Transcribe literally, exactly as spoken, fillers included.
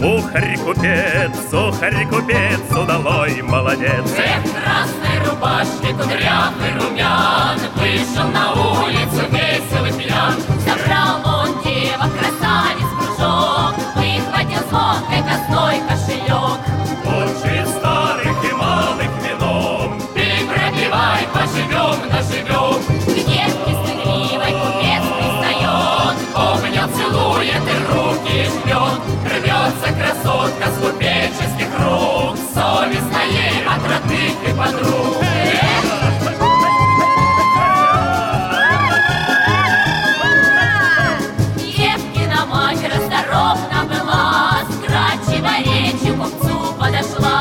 Сухарь-купец, сухарь-купец, удалой молодец. Эх, красной рубашке кудрявый румян, вышел на улицу веселый пьян. Собрал он девок, красавиц кружок, выхватил звонкой казной кошелек. Лучше старых и малых вином, Ты пропивай, поживем, доживем. К девке стыдливой купец пристает, обнял, целует и руки жмет. Рвется красотка с купеческих рук, совестно ей от родных и подруг. Девкина мать расторопна была, с кратчевой речью купцу подошла.